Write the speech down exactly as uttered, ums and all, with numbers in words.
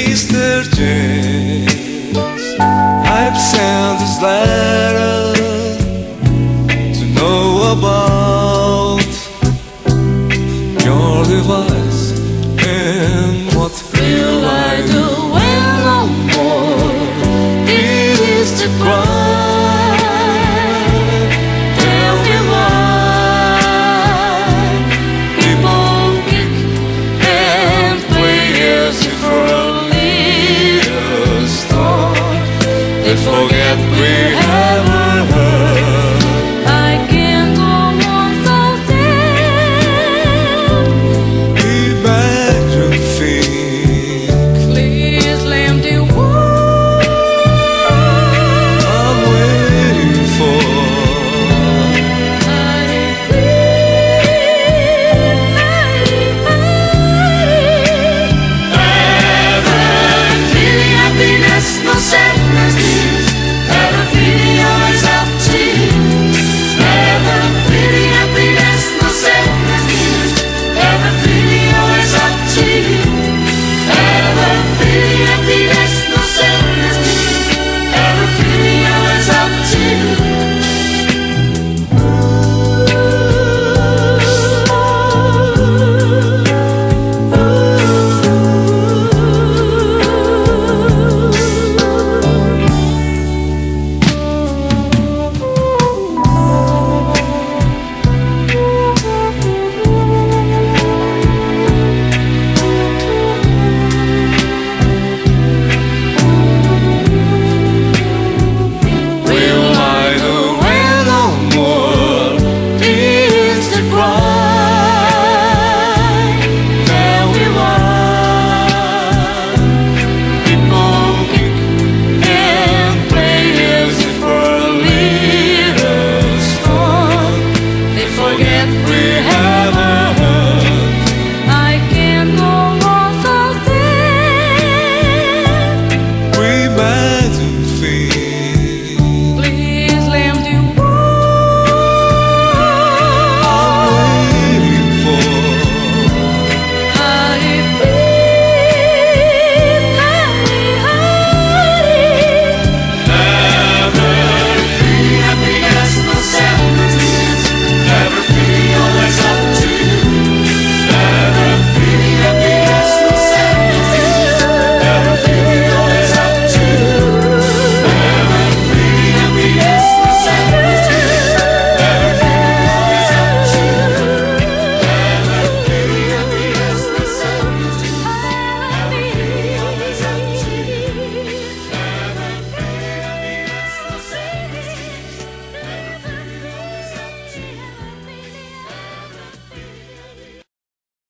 mister James, I've sent this letter to know about your device and what Will I do well no more? It is to cry. Tell me why people kick and play as if for a little star. They forget we have